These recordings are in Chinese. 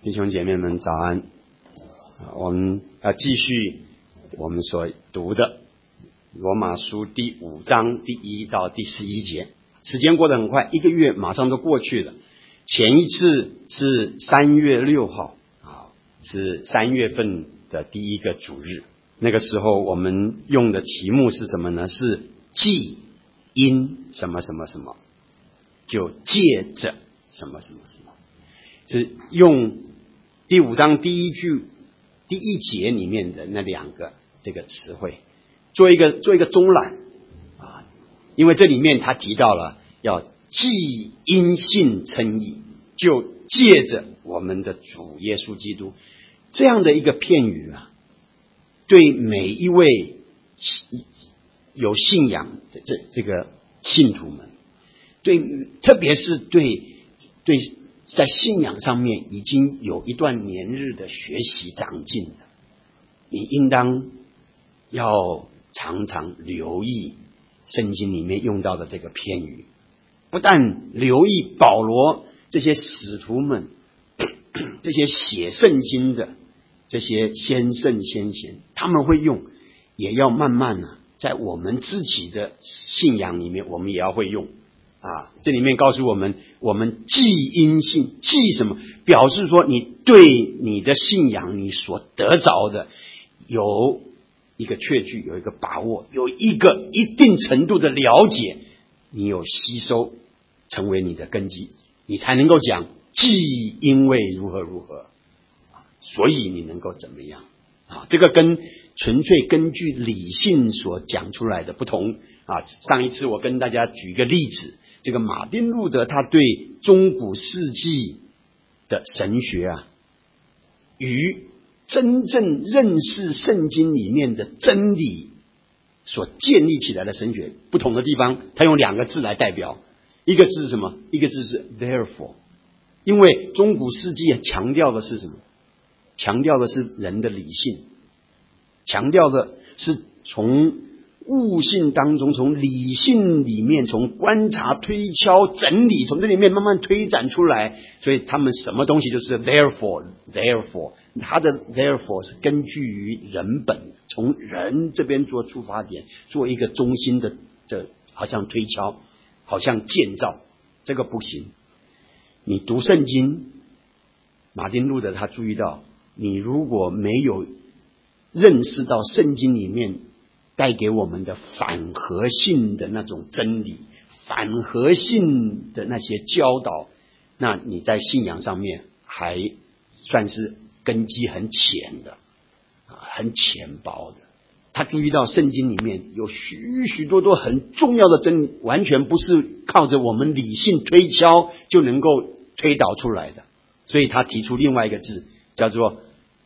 弟兄姐妹们早安。我们要继续我们所读的罗马书第5章第1到第11节。时间过得很快，1个月马上都过去了。前一次是3月6号是3月份的第一个主日。那个时候我们用的题目是什么呢？是既因什么什么什么，就借着什么什么什么，是用第5章第一句第一节里面的那2个这个词汇做一个中览啊，因为这里面他提到了要既因信称义，就借着我们的主耶稣基督，这样的一个片语啊，对每一位有信仰的这个信徒们，特别是对在信仰上面已经有一段年日的学习长进的，你应当要常常留意圣经里面用到的这个片语。不但留意保罗这些使徒们，这些写圣经的这些先圣先贤他们会用，也要慢慢在我们自己的信仰里面我们也要会用啊。这里面告诉我们，我们既因信，既什么，表示说你对你的信仰你所得着的有一个确据，有一个把握，有一个一定程度的了解，你有吸收成为你的根基，你才能够讲既因为如何如何，所以你能够怎么样啊？这个跟纯粹根据理性所讲出来的不同啊。上一次我跟大家举一个例子，这个马丁路德他对中古世纪的神学与真正认识圣经里面的真理所建立起来的神学不同的地方，他用2个字来代表。一个字是什么？一个字是 therefore。 因为中古世纪强调的是什么？强调的是人的理性，强调的是从悟性当中，从理性里面，从观察推敲整理，从这里面慢慢推展出来。所以他们什么东西就是 therefore， 他的 therefore 是根据于人本，从人这边做出发点，做一个中心的，这好像推敲，好像建造，这个不行。你读圣经，马丁路德他注意到，你如果没有认识到圣经里面带给我们的反核性的那种真理，反核性的那些教导，那你在信仰上面还算是根基很浅的很浅薄的。他注意到圣经里面有许多很重要的真理，完全不是靠着我们理性推敲就能够推导出来的。所以他提出另外一个字叫做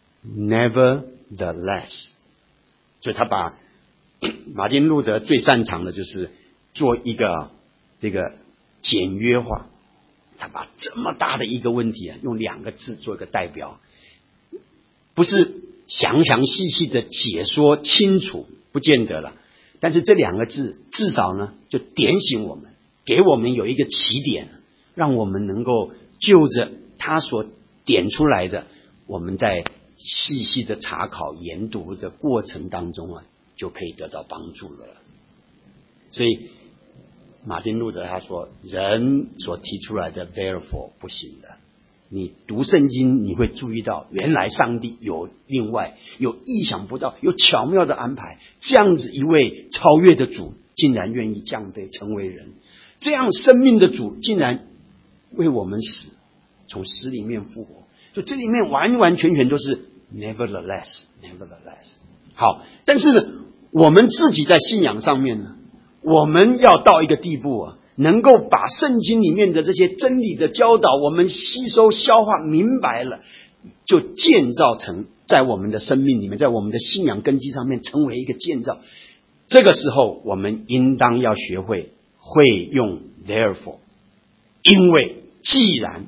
nevertheless。 所以他把马丁路德最擅长的就是做一个这个简约化，他把这么大的一个问题用2个字做一个代表，不是详细的解说清楚，不见得了，但是这2个字至少呢就点醒我们，给我们有一个起点，让我们能够就着他所点出来的，我们在细的查考研读的过程当中就可以得到帮助了。所以马丁路德他说，人所提出来的 therefore 不行的。你读圣经你会注意到，原来上帝有另外有意想不到有巧妙的安排，这样子一位超越的主竟然愿意降卑成为人，这样生命的主竟然为我们死，从死里面复活。所以这里面完全都是 nevertheless。 好，但是呢我们自己在信仰上面呢，我们要到一个地步能够把圣经里面的这些真理的教导我们吸收消化明白了，就建造成在我们的生命里面，在我们的信仰根基上面成为一个建造。这个时候我们应当要学会用 therefore， 因为既然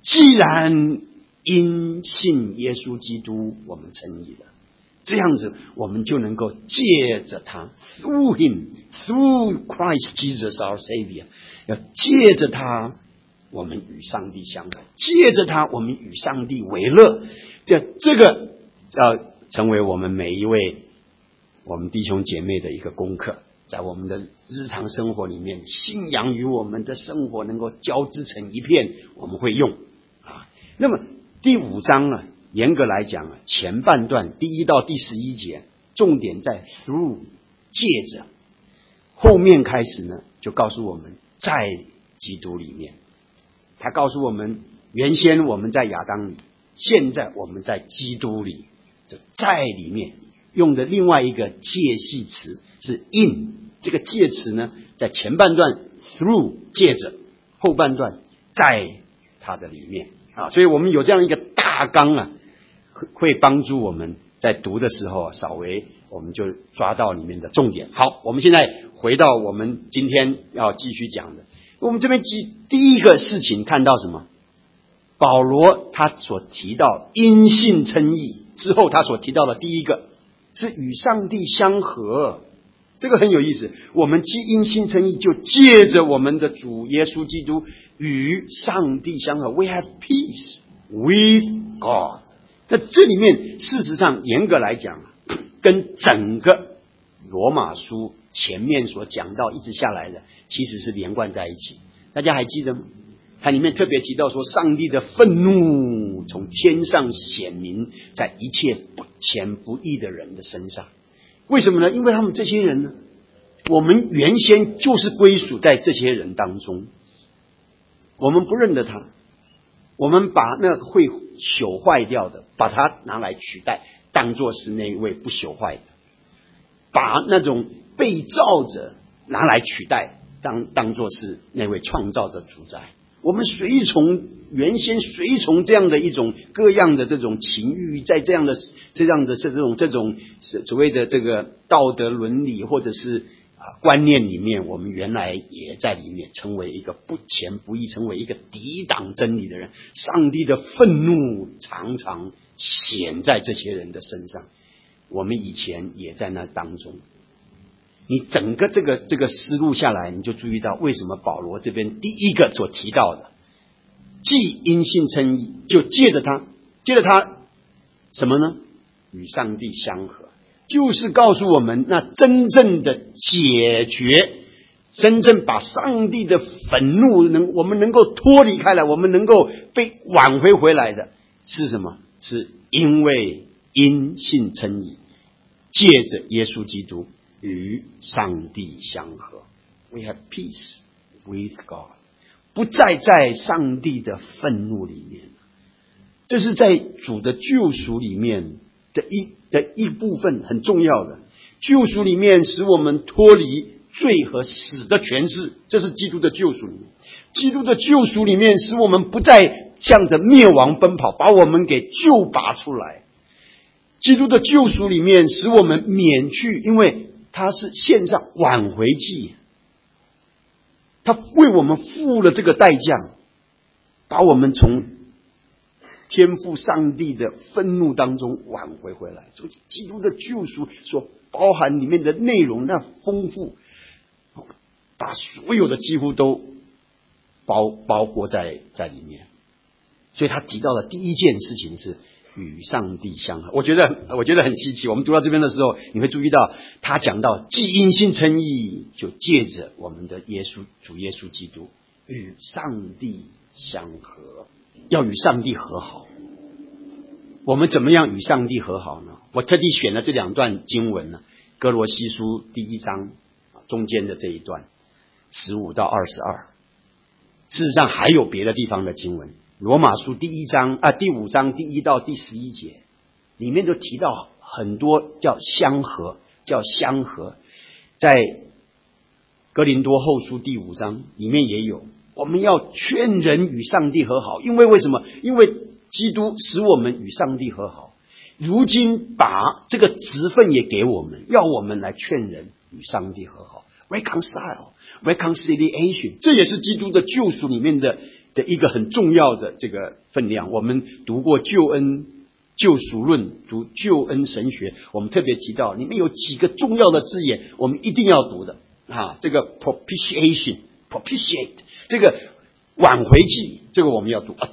因信耶稣基督我们称义了，这样子我们就能够借着他 through Christ Jesus our Savior， 要借着他我们与上帝相合，借着他我们与上帝为乐。这个要成为我们每一位我们弟兄姐妹的一个功课，在我们的日常生活里面，信仰与我们的生活能够交织成一片，我们会用啊。那么第5章呢，严格来讲前半段第1到第11节重点在 through 借着，后面开始呢就告诉我们在基督里面。他告诉我们，原先我们在亚当里，现在我们在基督里。这在里面用的另外一个介系词是 in， 这个介词呢在前半段 through 借着，后半段在他的里面啊。所以我们有这样一个大纲啊，会帮助我们在读的时候稍微我们就抓到里面的重点。好，我们现在回到我们今天要继续讲的。我们这边第一个事情看到什么？保罗他所提到因信称义之后，他所提到的第一个是与上帝相合。这个很有意思，我们既因信称义，就借着我们的主耶稣基督与上帝相合。 We have peace with God。 那这里面事实上严格来讲，跟整个罗马书前面所讲到一直下来的其实是连贯在一起。大家还记得吗？它里面特别提到说，上帝的愤怒从天上显明在一切不虔不义的人的身上。为什么呢？因为他们这些人呢，我们原先就是归属在这些人当中，我们不认得他，我们把那会朽坏掉的把它拿来取代，当作是那一位不朽坏的，把那种被造者拿来取代，当作是那位创造的主宰。我们原先随从这样的一种各样的这种情欲，在这样的这种所谓的这个道德伦理或者是观念里面，我们原来也在里面成为一个不虔不义，成为一个抵挡真理的人。上帝的愤怒常常显在这些人的身上，我们以前也在那当中。你整个这个思路下来，你就注意到为什么保罗这边第一个所提到的，既因信称义，就借着他什么呢？与上帝相合，就是告诉我们，那真正的解决，真正把上帝的愤怒我们能够脱离开来，我们能够被挽回回来的是什么？是因为因信称义，借着耶稣基督与上帝相合。 We have peace with God， 不再在上帝的愤怒里面。这是在主的救赎里面的一部分很重要的。救赎里面使我们脱离罪和死的权势，这是基督的救赎里面。基督的救赎里面使我们不再向着灭亡奔跑，把我们给救拔出来。基督的救赎里面使我们免去，因为他是献上挽回祭，他为我们付了这个代价，把我们从天父上帝的愤怒当中挽回回来。所以基督的救赎所包含里面的内容那丰富，把所有的几乎都包括在里面。所以他提到的第一件事情是与上帝相合。我觉得很稀奇。我们读到这边的时候，你会注意到他讲到既因信称义，就借着我们的主耶稣基督与上帝相合。要与上帝和好，我们怎么样与上帝和好呢？我特地选了这2段经文呢，哥罗西书第1章中间的这一段15到22。事实上还有别的地方的经文，罗马书第5章第1到第11节里面就提到很多叫相合，在哥林多后书第5章里面也有，我们要劝人与上帝和好。因为为什么？因为基督使我们与上帝和好，如今把这个职分也给我们，要我们来劝人与上帝和好。 reconciliation， 这也是基督的救赎里面的一个很重要的这个分量。我们读过救恩救赎论，读救恩神学，我们特别提到里面有几个重要的字眼，我们一定要读的这个 propitiate， 这个挽回祭，这个我们要读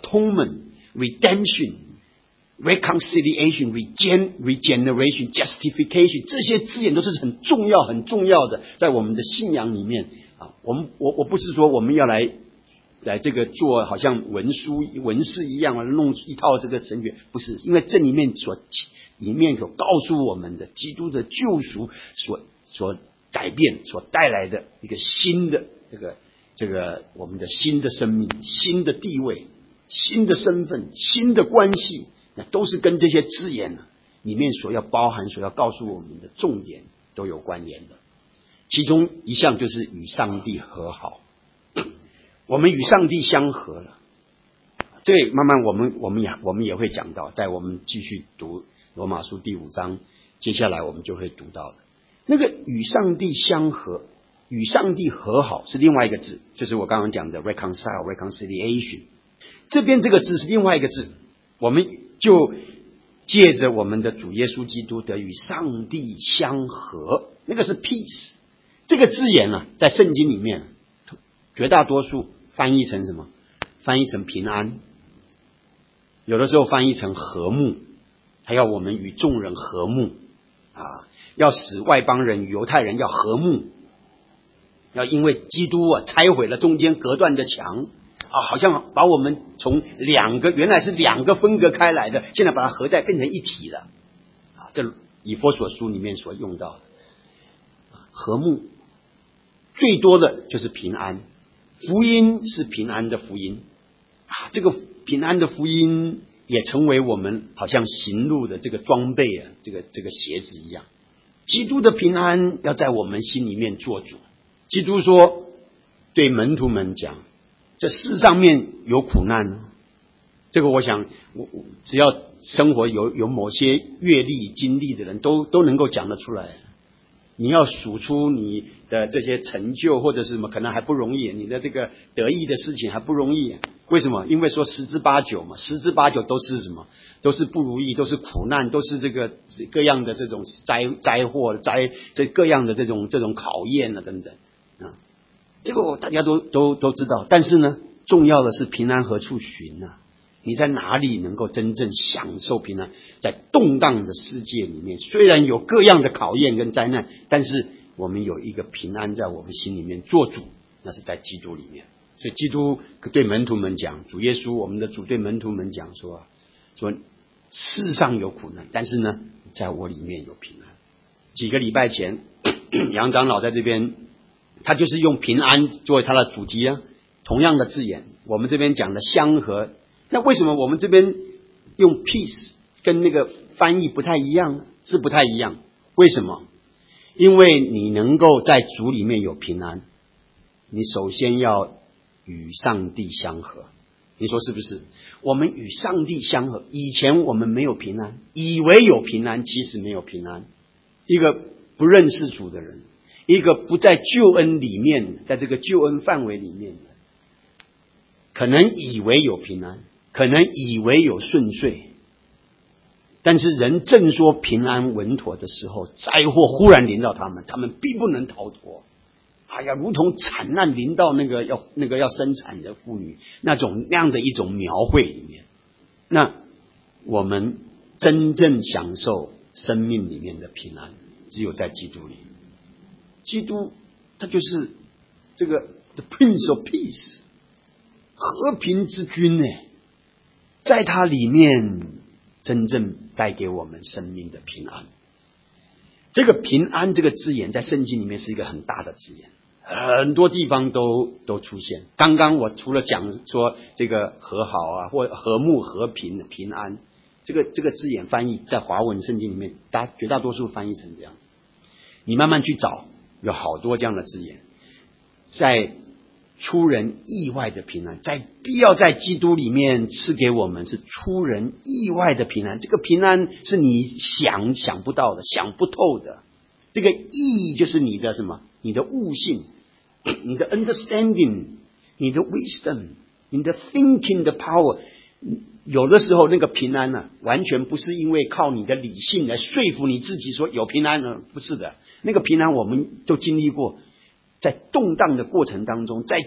atonement、redemption、reconciliation、regeneration、justification， 这些字眼都是很重要、很重要的，在我们的信仰里面啊。我不是说我们要来这个做好像文士一样弄一套这个神学，不是，因为这里面所告诉我们的基督的救赎所改变所带来的一个新的这个我们的新的生命、新的地位、新的身份、新的关系，那都是跟这些字眼里面所要包含、所要告诉我们的重点都有关联的。其中一项就是与上帝和好，我们与上帝相合了。这慢慢我们也会讲到，在我们继续读罗马书第5章，接下来我们就会读到的那个与上帝相合、与上帝和好是另外一个字，就是我刚刚讲的 reconciliation。这边这个字是另外一个字，我们就借着我们的主耶稣基督得与上帝相合，那个是 peace。这个字眼在圣经里面绝大多数翻译成什么？翻译成平安，有的时候翻译成和睦，还要我们与众人和睦啊，要使外邦人与犹太人要和睦，要因为基督拆毁了中间隔断的墙啊，好像把我们从原来是两个分隔开来的，现在把它合在变成一体了啊。这以弗所书里面所用到的和睦，最多的就是平安。福音是平安的福音啊，这个平安的福音也成为我们好像行路的这个装备啊，这个鞋子一样。基督的平安要在我们心里面做主。基督说对门徒们讲，这世上面有苦难，这个我想只要生活有某些阅历经历的人都能够讲得出来。你要数出你的这些成就或者是什么，可能还不容易，你的这个得意的事情还不容易。为什么？因为说10之8九嘛，10之8九都是什么？都是不如意，都是苦难，都是这个各样的这种灾祸、这各样的这种考验等等啊。这个大家都知道，但是呢，重要的是平安何处寻啊？你在哪里能够真正享受平安？在动荡的世界里面，虽然有各样的考验跟灾难，但是我们有一个平安在我们心里面做主，那是在基督里面。所以基督对门徒们讲，主耶稣我们的主对门徒们讲说世上有苦难，但是呢，在我里面有平安。几个礼拜前杨长老在这边，他就是用平安作为他的主题啊，同样的字眼，我们这边讲的相合。那为什么我们这边用 peace 跟那个翻译不太一样呢？是不太一样。为什么？因为你能够在主里面有平安，你首先要与上帝相合。你说是不是？我们与上帝相合，以前我们没有平安，以为有平安，其实没有平安。一个不认识主的人，一个不在救恩里面，在这个救恩范围里面的，可能以为有平安，可能以为有顺遂，但是人正说平安稳妥的时候，灾祸忽然临到他们并不能逃脱。哎呀，如同惨难临到那个要生产的妇女，那样的一种描绘里面。那我们真正享受生命里面的平安，只有在基督里。基督他就是这个 The Prince of Peace， 和平之君在他里面真正带给我们生命的平安。这个平安这个字眼在圣经里面是一个很大的字眼，很多地方都出现。刚刚我除了讲说这个和好啊，或和睦、和平、平安，这个字眼翻译在华文圣经里面，绝大多数翻译成这样子。你慢慢去找，有好多这样的字眼，在出人意外的平安，在必要在基督里面赐给我们是出人意外的平安。这个平安是你想不到的，想不透的。这个意就是你的什么？你的悟性，你的 understanding， 你的 wisdom， 你的 thinking 的 power。有的时候那个平安完全不是因为靠你的理性来说服你自己说有平安呢，不是的。那个平安我们都经历过，在动荡的过程当中，在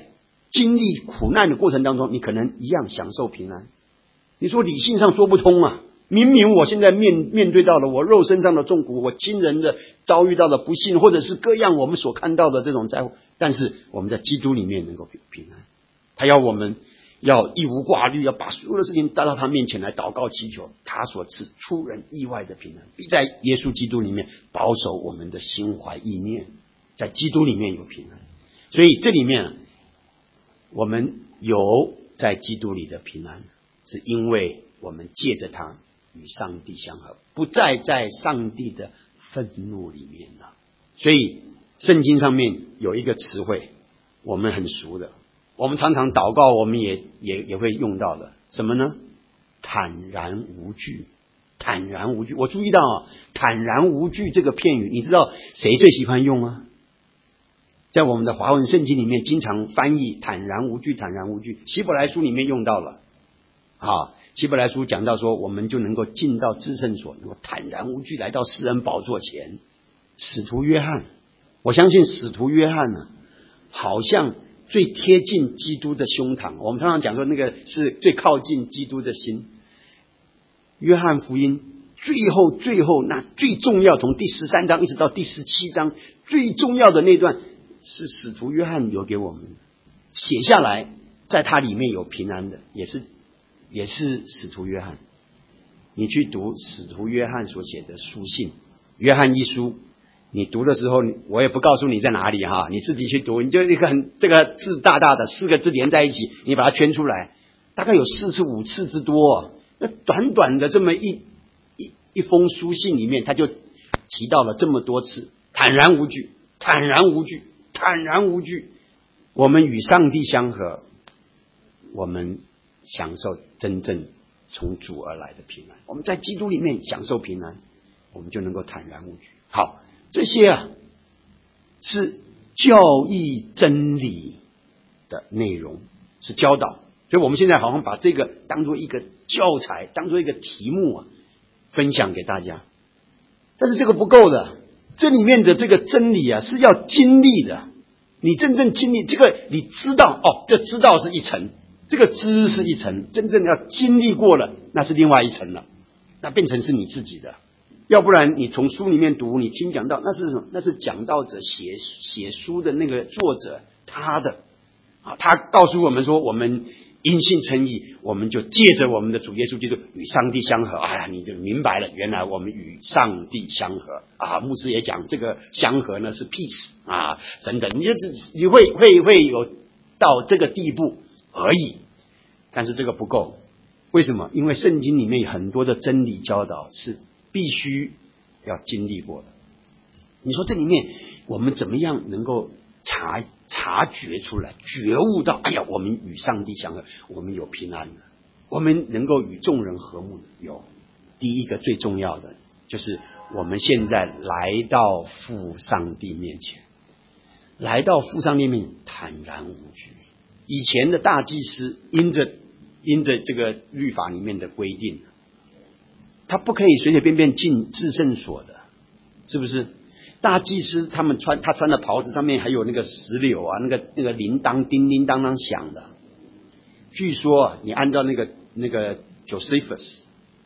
经历苦难的过程当中，你可能一样享受平安。你说理性上说不通啊，明明我现在面对到了我肉身上的痛苦，我亲人的遭遇到的不幸，或者是各样我们所看到的这种灾祸，但是我们在基督里面能够平安。他要我们要一无挂虑，要把所有的事情带到他面前来祷告祈求，他所赐出人意外的平安，必在耶稣基督里面保守我们的心怀意念，在基督里面有平安。所以这里面我们有在基督里的平安，是因为我们借着他与上帝相合，不再在上帝的愤怒里面了。所以圣经上面有一个词汇我们很熟的，我们常常祷告我们也会用到的，什么呢？坦然无惧。坦然无惧，我注意到坦然无惧这个片语，你知道谁最喜欢用吗？在我们的华文圣经里面经常翻译坦然无惧，坦然无惧。希伯来书里面用到了希伯来书讲到说，我们就能够进到至圣所，能够坦然无惧来到施恩宝座前。使徒约翰，我相信使徒约翰呢，好像最贴近基督的胸膛。我们常常讲说那个是最靠近基督的心。约翰福音最后那最重要，从第13章一直到第17章最重要的那段，是使徒约翰留给我们写下来，在他里面有平安的，也是使徒约翰。你去读使徒约翰所写的书信，约翰一书，你读的时候我也不告诉你在哪里你自己去读，你就一个这个字大大的4个字连在一起，你把它圈出来，大概有4次5次之多。那短短的这么一封书信里面，他就提到了这么多次坦然无惧，坦然无惧，坦然无惧。我们与上帝相合，我们享受真正从主而来的平安。我们在基督里面享受平安，我们就能够坦然无惧。好，这些是教义真理的内容，是教导。所以我们现在好像把这个当作一个教材，当作一个题目分享给大家。但是这个不够的，这里面的这个真理是要经历的。你真正经历这个，你知道这知道是一层，这个知是一层，真正要经历过了，那是另外一层了，那变成是你自己的。要不然你从书里面读，你听讲道，那是什么？那是讲道者写书的那个作者他的他告诉我们说，我们因信称义，我们就借着我们的主耶稣基督与上帝相合。你就明白了，原来我们与上帝相合牧师也讲这个相合呢是 peace 等等，你会有到这个地步而已。但是这个不够，为什么？因为圣经里面很多的真理教导是必须要经历过的。你说这里面我们怎么样能够察觉出来，觉悟到我们与上帝相合，我们有平安的，我们能够与众人和睦的。有第一个最重要的，就是我们现在来到父上帝面前，来到父上帝面前坦然无惧。以前的大祭司因着这个律法里面的规定，他不可以随随便便进至圣所的，是不是？大祭司他穿的袍子上面还有那个石榴那个铃铛叮叮当当响的。据说你按照那个 Josephus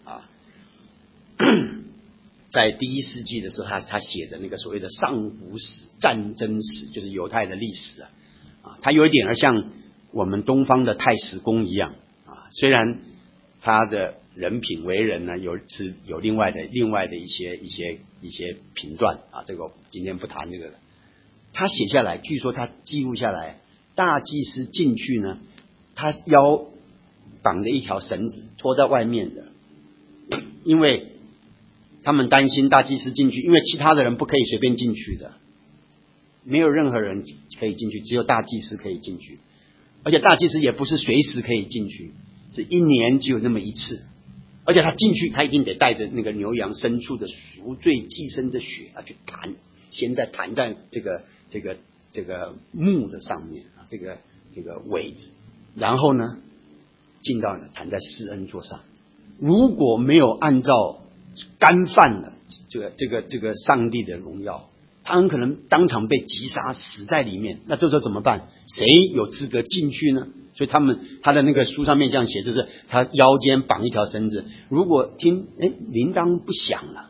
在第1世纪的时候，他写的那个所谓的上古史、战争史，就是犹太的历史他有一点像我们东方的太史公一样虽然他的人品为人呢有另外的一些评断这个今天不谈这个了。他写下来，据说他记录下来，大祭司进去呢，他腰绑着一条绳子拖在外面的，因为他们担心大祭司进去，因为其他的人不可以随便进去的，没有任何人可以进去，只有大祭司可以进去，而且大祭司也不是随时可以进去，是1年只有那么一次。而且他进去，他一定得带着那个牛羊牲畜的赎罪祭牲的血去弹，现在弹在这个木的上面这个苇子，然后呢进到弹在施恩座上。如果没有按照干犯了这个上帝的荣耀， 他很可能当场被击杀，死在里面。那这时候怎么办？谁有资格进去呢？所以他的那个书上面这样写，就是他腰间绑一条绳子，如果听铃铛不响了，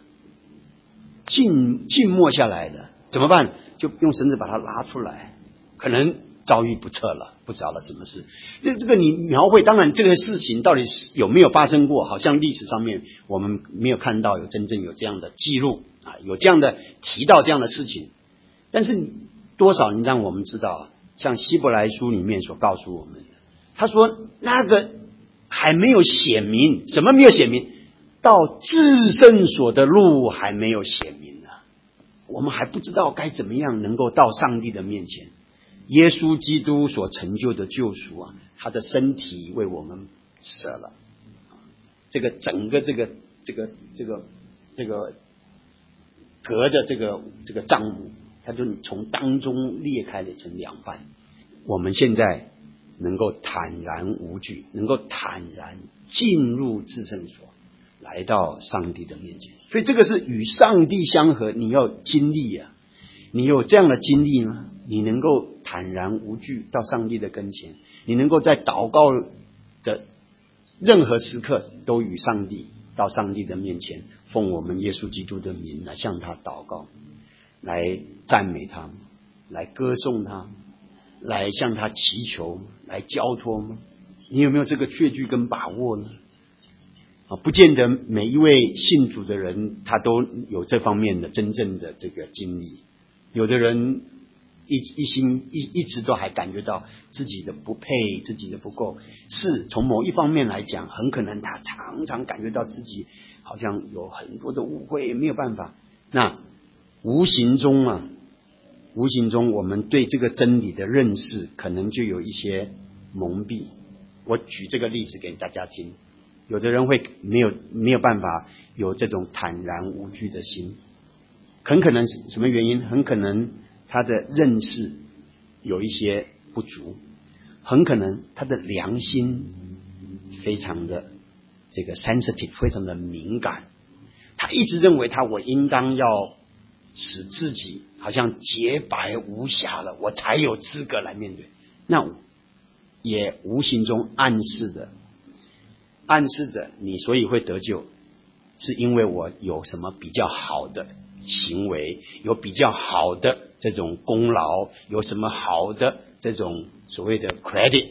静默下来了，怎么办？就用绳子把它拉出来，可能遭遇不测了，不晓得什么事。这个你描绘，当然这个事情到底有没有发生过，好像历史上面我们没有看到有真正有这样的记录啊，有这样的提到这样的事情。但是多少你让我们知道，像希伯来书里面所告诉我们的，他说那个还没有显明，什么没有显明？到至圣所的路还没有显明呢，我们还不知道该怎么样能够到上帝的面前。耶稣基督所成就的救赎啊，他的身体为我们舍了，这个整个这个隔的这个帐幕，他就从当中裂开了成两半。我们现在能够坦然无惧，能够坦然进入至圣所，来到上帝的面前。所以这个是与上帝相合，你要经历啊。你有这样的经历吗？你能够坦然无惧到上帝的跟前，你能够在祷告的任何时刻都与上帝到上帝的面前，奉我们耶稣基督的名来向他祷告，来赞美他，来歌颂他，来向他祈求，来交托吗？你有没有这个确据跟把握呢？不见得每一位信主的人他都有这方面的真正的这个经历。有的人一直都还感觉到自己的不配，自己的不够，是从某一方面来讲，很可能他常常感觉到自己好像有很多的误会，没有办法。那无形中我们对这个真理的认识可能就有一些蒙蔽。我举这个例子给大家听，有的人会没有办法有这种坦然无惧的心，很可能什么原因？很可能他的认识有一些不足，很可能他的良心非常的这个 sensitive， 非常的敏感。他一直认为我应当要使自己好像洁白无瑕了，我才有资格来面对。那也无形中暗示着你所以会得救，是因为我有什么比较好的行为，有比较好的这种功劳，有什么好的这种所谓的 credit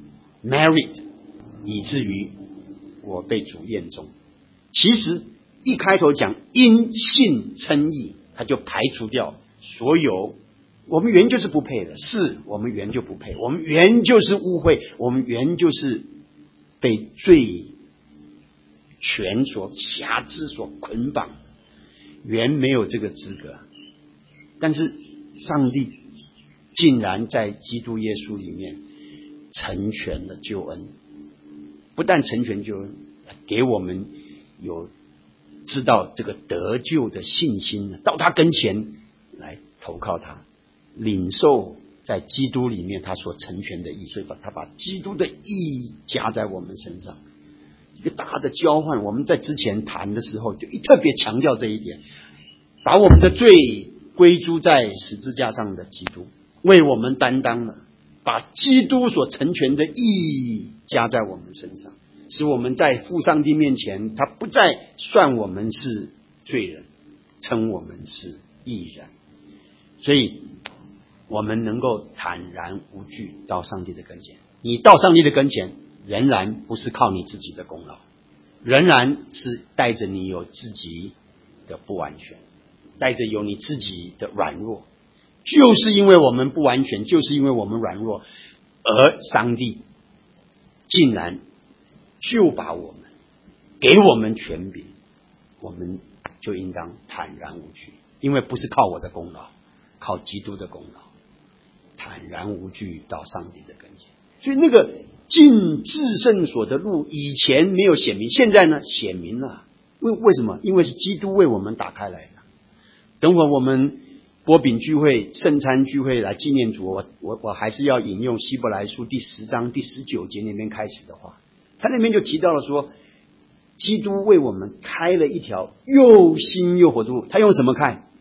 merit， 以至于我被主验中。其实一开头讲因信称义，他就排除掉所有我们原就是不配的，是我们原就不配，我们原就是误会，我们原就是被罪权所辖制所捆绑，原没有这个资格。但是上帝竟然在基督耶稣里面成全了救恩，不但成全救恩，给我们有知道这个得救的信心，到他跟前来投靠他，领受在基督里面他所成全的义，所以他把基督的义加在我们身上，一个大的交换。我们在之前谈的时候就特别强调这一点，把我们的罪归诸在十字架上的基督为我们担当了，把基督所成全的义加在我们身上，使我们在父上帝面前，他不再算我们是罪人，称我们是义人。所以我们能够坦然无惧到上帝的跟前。你到上帝的跟前，仍然不是靠你自己的功劳，仍然是带着你有自己的不完全，带着有你自己的软弱。就是因为我们不完全，就是因为我们软弱，而上帝竟然就把我们给我们权柄，我们就应当坦然无惧，因为不是靠我的功劳，靠基督的功劳，坦然无惧到上帝的跟前。所以那个进至圣所的路以前没有显明，现在呢显明了。为什么？因为是基督为我们打开来的。等会我们擘饼聚会、圣餐聚会来纪念主，我还是要引用希伯来书第10章第19节那边开始的话，他那边就提到了说，基督为我们开了一条又新又活的路。他用什么开？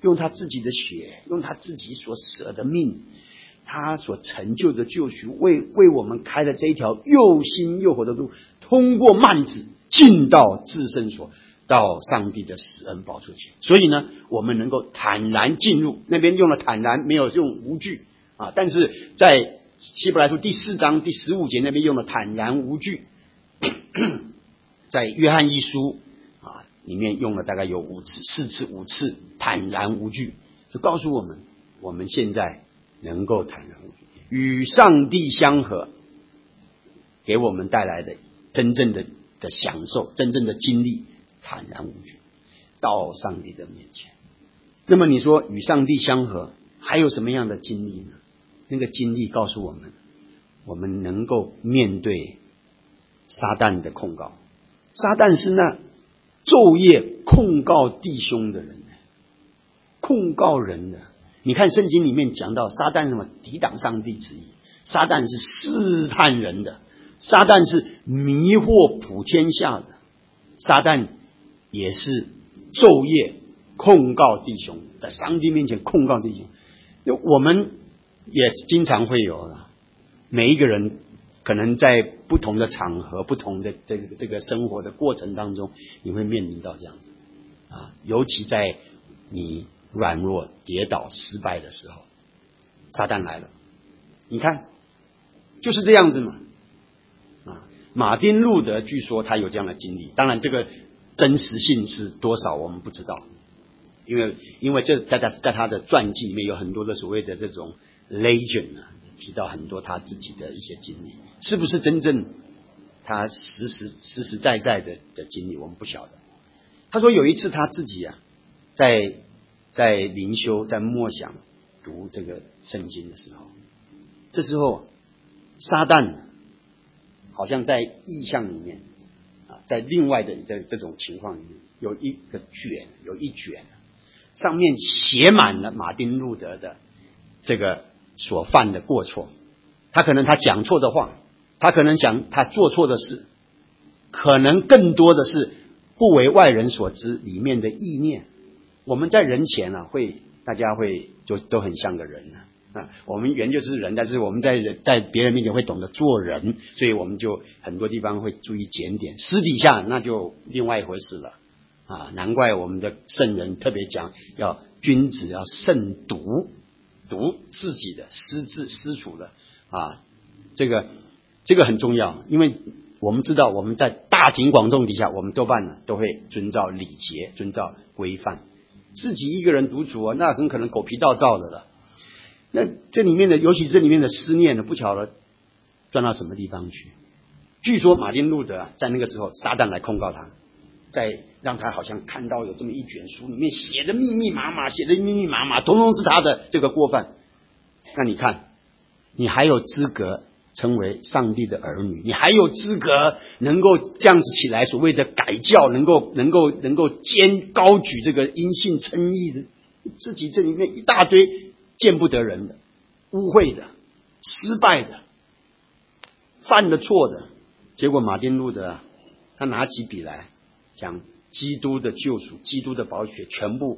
用他自己的血，用他自己所舍的命，他所成就的救赎，为我们开了这一条又新又活的路，通过幔子进到至圣所，到上帝的施恩宝座前。所以呢，我们能够坦然进入，那边用了坦然，没有用无惧啊。但是在希伯来书第4章第15节那边用了坦然无惧，在约翰一书啊里面用了大概有4次5次坦然无惧，就告诉我们，我们现在能够坦然无惧，与上帝相合，给我们带来的真正的享受，真正的经历，坦然无惧到上帝的面前。那么你说与上帝相合还有什么样的经历呢？那个经历告诉我们，我们能够面对撒旦的控告。撒旦是那昼夜控告弟兄的人，控告人的。你看圣经里面讲到撒旦什么？抵挡上帝旨意。撒旦是试探人的，撒旦是迷惑普天下的，撒旦也是昼夜控告弟兄，在上帝面前控告弟兄。我们也经常会有了，每一个人可能在不同的场合、不同的这个生活的过程当中，你会面临到这样子啊，尤其在你软弱、跌倒、失败的时候，撒旦来了。你看，就是这样子嘛。啊，马丁路德据说他有这样的经历，当然这个真实性是多少我们不知道，因为这在他的传记里面有很多的所谓的这种 legend 啊，提到很多他自己的一些经历，是不是真正他实实在在的经历，我们不晓得。他说有一次他自己啊，在灵修，在默想读这个圣经的时候，这时候撒旦好像在意象里面啊，在另外的这种情况里面，有一卷上面写满了马丁路德的这个所犯的过错，他可能他讲错的话，他可能想他做错的事，可能更多的是不为外人所知里面的意念。我们在人前啊，大家会就都很像个人啊，我们原就是人，但是我们在别人面前会懂得做人，所以我们就很多地方会注意检点，私底下那就另外一回事了啊。难怪我们的圣人特别讲，要君子要慎独自己的私处的啊，这个很重要，因为我们知道我们在大庭广众底下，我们多半呢都会遵照礼节，遵照规范。自己一个人独处啊，那很可能狗皮倒灶的了。那这里面的，尤其这里面的思念呢，不晓得钻到什么地方去。据说马丁路德啊，在那个时候，撒旦来控告他，在让他好像看到有这么一卷书，里面写的密密麻麻，统统是他的这个过犯。那你看，你还有资格成为上帝的儿女，你还有资格能够这样子起来，所谓的改教，能够高举这个因信称义的，自己这里面一大堆见不得人的、污秽的、失败的、犯了错的。结果马丁路德啊，他拿起笔来讲基督的救赎、基督的宝血，全部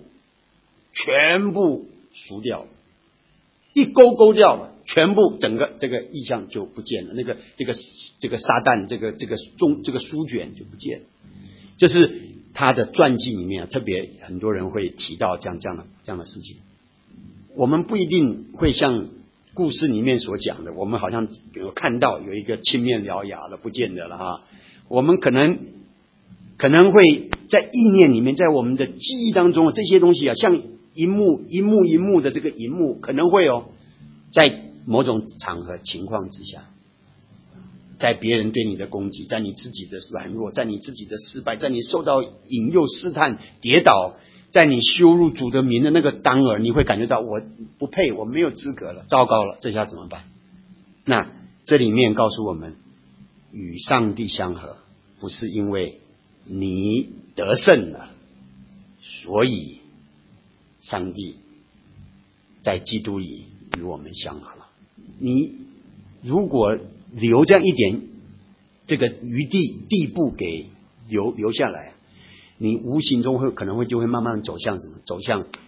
赎掉了，一勾掉了，全部整个这个意象就不见了，这个撒旦这个书卷就不见了。这是他的传记里面特别很多人会提到这样的事情。我们不一定会像故事里面所讲的，我们好像有看到有一个青面獠牙的，不见得了啊。我们可能会在意念里面，在我们的记忆当中，这些东西啊，像一幕的这个荧幕，可能会在某种场合情况之下，在别人对你的攻击，在你自己的软弱，在你自己的失败，在你受到引诱试探跌倒，在你羞辱主的名的那个当儿，你会感觉到我不配，我没有资格了，糟糕了，这下怎么办？那这里面告诉我们，与上帝相合，不是因为你得胜了，所以上帝在基督里与我们相合。你如果留这样一点这个余地步给留下来，你无形中可能就会慢慢走向什么？走向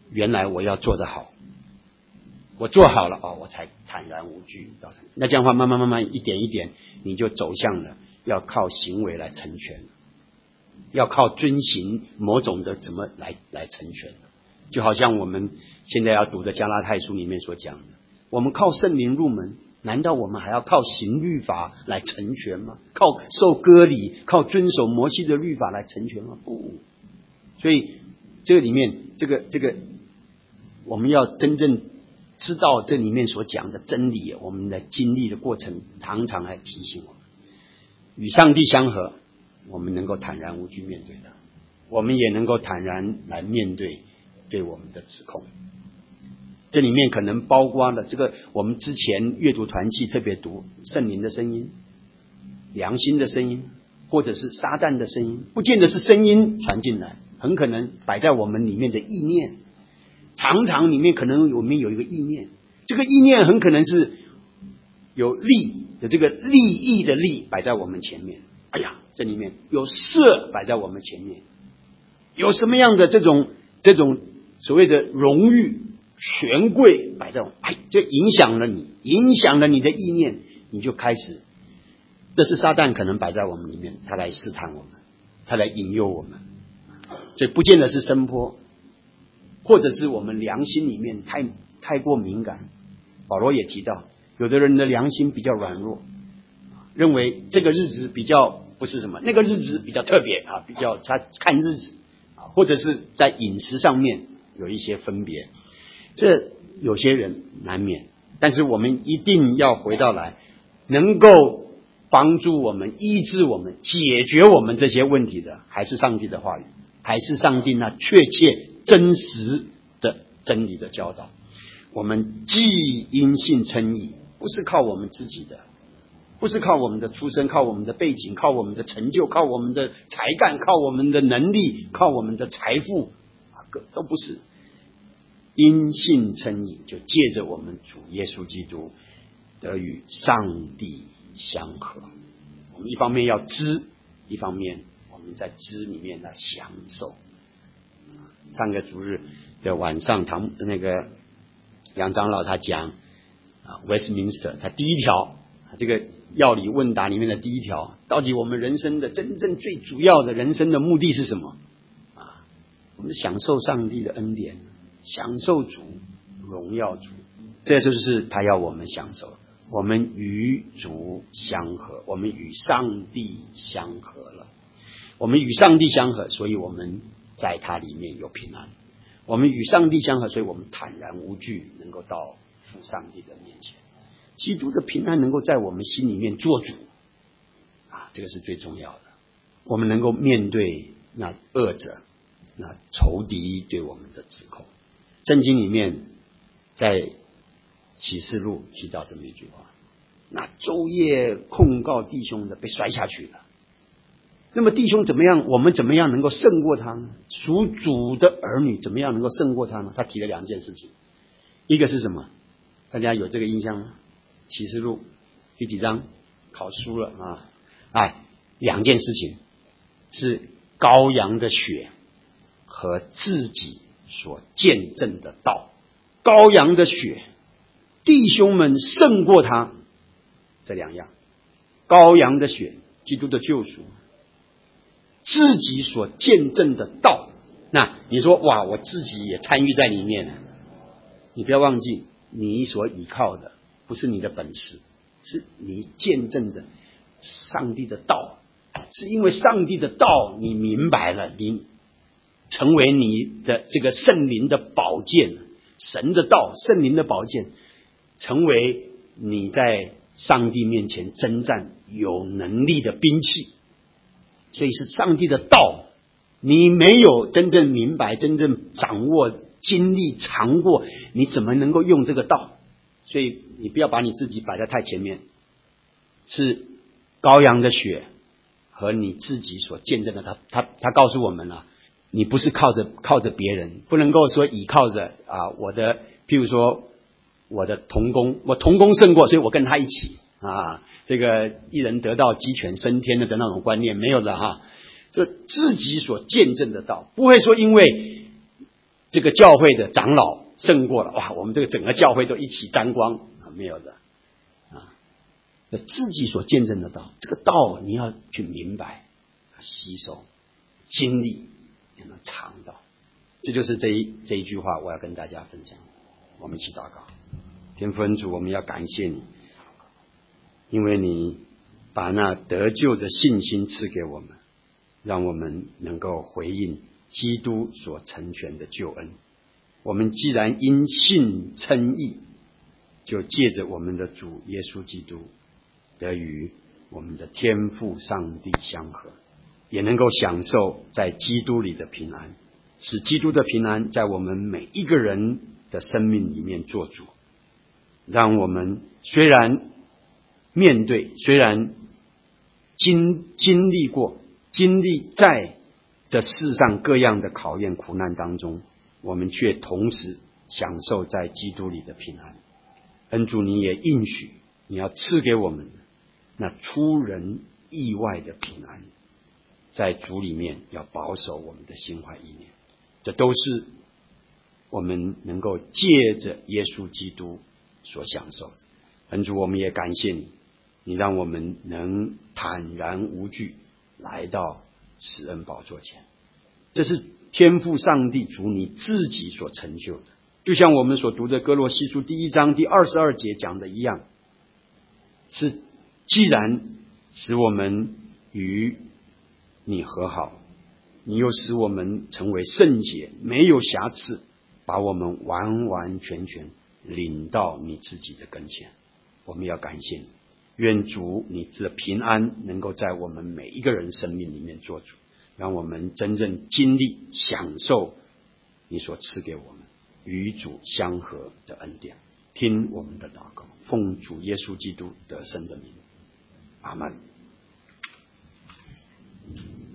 原来我要做得好，我做好了我才坦然无惧。那这样的话，慢慢一点一点，你就走向了要靠行为来成全，要靠遵行某种的怎么来成全。就好像我们现在要读的加拉太书里面所讲的，我们靠圣灵入门，难道我们还要靠行律法来成全吗？靠受割礼，靠遵守摩西的律法来成全吗？不。所以这个里面，这个我们要真正知道这里面所讲的真理，我们的经历的过程常常来提醒我们，与上帝相合，我们能够坦然无惧面对的，我们也能够坦然来面对对我们的指控。这里面可能包括了这个我们之前阅读团契特别读圣灵的声音、良心的声音，或者是撒旦的声音，不见得是声音传进来，很可能摆在我们里面的意念，常常里面可能我们有一个意念，这个意念很可能是有这个利益的利摆在我们前面，哎呀，这里面有色摆在我们前面，有什么样的这种所谓的荣誉权贵摆在我们，这影响了你的意念，你就开始，这是撒旦可能摆在我们里面，他来试探我们，他来引诱我们，所以不见得是声波，或者是我们良心里面太过敏感。保罗也提到，有的人的良心比较软弱，认为这个日子比较不是什么，那个日子比较特别比较他看日子或者是在饮食上面有一些分别，这有些人难免。但是我们一定要回到来，能够帮助我们、医治我们、解决我们这些问题的，还是上帝的话语，还是上帝那确切真实的真理的教导。我们既因信称义，不是靠我们自己的，不是靠我们的出身，靠我们的背景，靠我们的成就，靠我们的才干，靠我们的能力，靠我们的财富，都不是。因信称义，就借着我们主耶稣基督得与上帝相合。我们一方面要知，一方面我们在知里面来享受。上个主日的晚上，那个杨长老他讲Westminster 他第一条，这个要理问答里面的第一条，到底我们人生的真正最主要的人生的目的是什么？我们享受上帝的恩典，享受主，荣耀主，这就是他要我们享受。我们与主相合，我们与上帝相合了。我们与上帝相合，所以我们在他里面有平安。我们与上帝相合，所以我们坦然无惧，能够到父上帝的面前。基督的平安能够在我们心里面做主这个是最重要的。我们能够面对那恶者、那仇敌对我们的指控。圣经里面在启示录提到这么一句话，那昼夜控告弟兄的被摔下去了。那么弟兄怎么样，我们怎么样能够胜过他呢？属主的儿女怎么样能够胜过他呢？他提了两件事情，一个是什么？大家有这个印象吗？启示录第几章考书了两件事情是羔羊的血和自己所见证的道。羔羊的血，弟兄们胜过他，这两样。羔羊的血，基督的救赎，自己所见证的道。那你说哇，我自己也参与在里面了，你不要忘记，你所依靠的不是你的本事，是你见证的上帝的道。是因为上帝的道你明白了，你成为你的这个圣灵的宝剑，神的道，圣灵的宝剑，成为你在上帝面前征战有能力的兵器。所以是上帝的道，你没有真正明白、真正掌握、经历、尝过，你怎么能够用这个道？所以你不要把你自己摆在太前面，是羔羊的血和你自己所见证的。他告诉我们了，你不是靠着别人，不能够说倚靠着我的，譬如说我的同工，我同工胜过，所以我跟他一起这个一人得道鸡犬升天的那种观念没有了这自己所见证的道，不会说因为这个教会的长老胜过了，哇，我们这个整个教会都一起沾光没有的自己所见证的道，这个道你要去明白、吸收、经历，你能尝到。这就是这一句话，我要跟大家分享。我们一起祷告。天父恩主，我们要感谢你，因为你把那得救的信心赐给我们，让我们能够回应基督所成全的救恩。我们既然因信称义，就借着我们的主耶稣基督得与我们的天父上帝相合，也能够享受在基督里的平安，使基督的平安在我们每一个人的生命里面做主，让我们虽然面对，虽然经历在这世上各样的考验苦难当中，我们却同时享受在基督里的平安。恩主，你也应许你要赐给我们那出人意外的平安，在主里面要保守我们的心怀意念，这都是我们能够借着耶稣基督所享受的。恩主，我们也感谢你，你让我们能坦然无惧来到施恩宝座前，这是天父上帝主你自己所成就的。就像我们所读的哥罗西书第1章第22节讲的一样，是既然使我们与你和好，你又使我们成为圣洁，没有瑕疵，把我们完完全全领到你自己的跟前。我们要感谢你，愿主你的平安能够在我们每一个人生命里面做主，让我们真正经历享受你所赐给我们与主相合的恩典。听我们的祷告，奉主耶稣基督得胜的名，阿们。